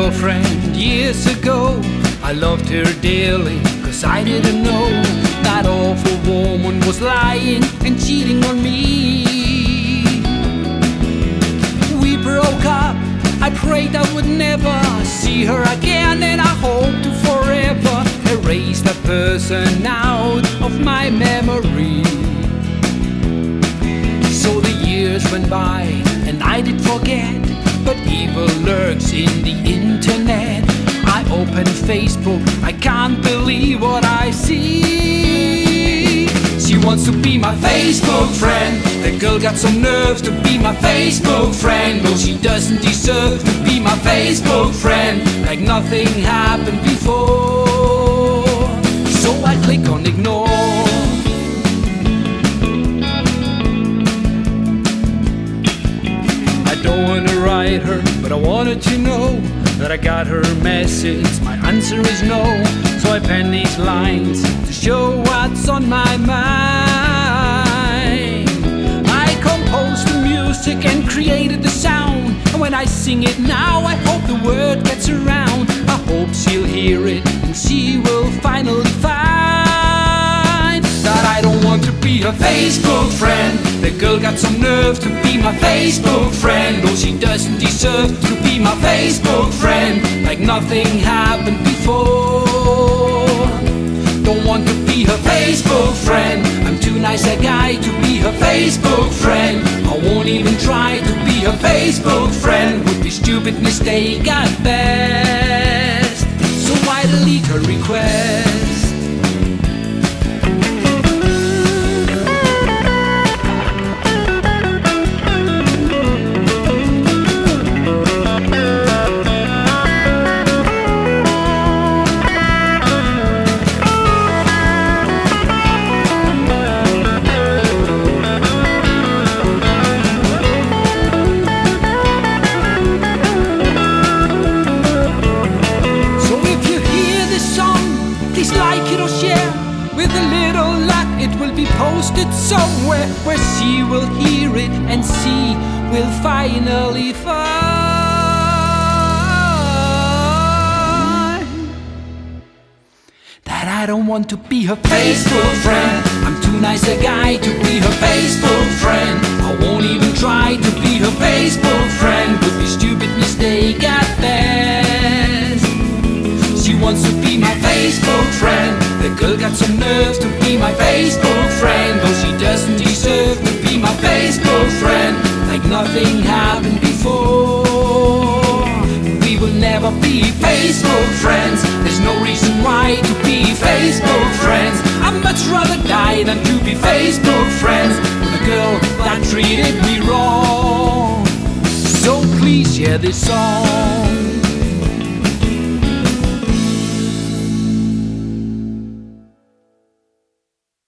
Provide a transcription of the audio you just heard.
girlfriend years ago. I loved her dearly, cause I didn't know that awful woman was lying and cheating on me. We broke up, I prayed I would never see her again, and I hope to forever erase that person out of my memory. So the years went by and I did forget, but evil lurks in the internet. I open Facebook, I can't believe what I see. She wants to be my Facebook friend. That girl got some nerves to be my Facebook friend. No, she doesn't deserve to be my Facebook friend. Like nothing happened before. So I click on ignore. I don't wanna write her, but I wanted to know that I got her message. My answer is no. So I pen these lines to show what's on my mind. I composed the music and created the sound, and when I sing it now, I hope the word gets around. I hope she'll hear it and she will finally find that I don't want to be her Facebook friend. The girl got some nerve to be my Facebook friend. No, she doesn't deserve to be my Facebook friend. Like nothing happened before. Don't want to be her Facebook friend. I'm too nice a guy to be her Facebook friend. I won't even try to be her Facebook friend. Would be stupid mistake at best. So why delete her request? Like it or share. With a little luck it will be posted somewhere where she will hear it and she will finally find that I don't want to be her Facebook friend. I'm too nice a guy to be her Facebook friend. I won't even try to be her Facebook friend. Would be stupid mistake at best. She wants to be my Facebook friend. The girl got some nerves to be my Facebook friend. Though she doesn't deserve to be my Facebook friend. Like nothing happened before. We will never be Facebook friends. There's no reason why to be Facebook friends. I'd much rather die than to be Facebook friends with a girl that treated me wrong. So please share this song.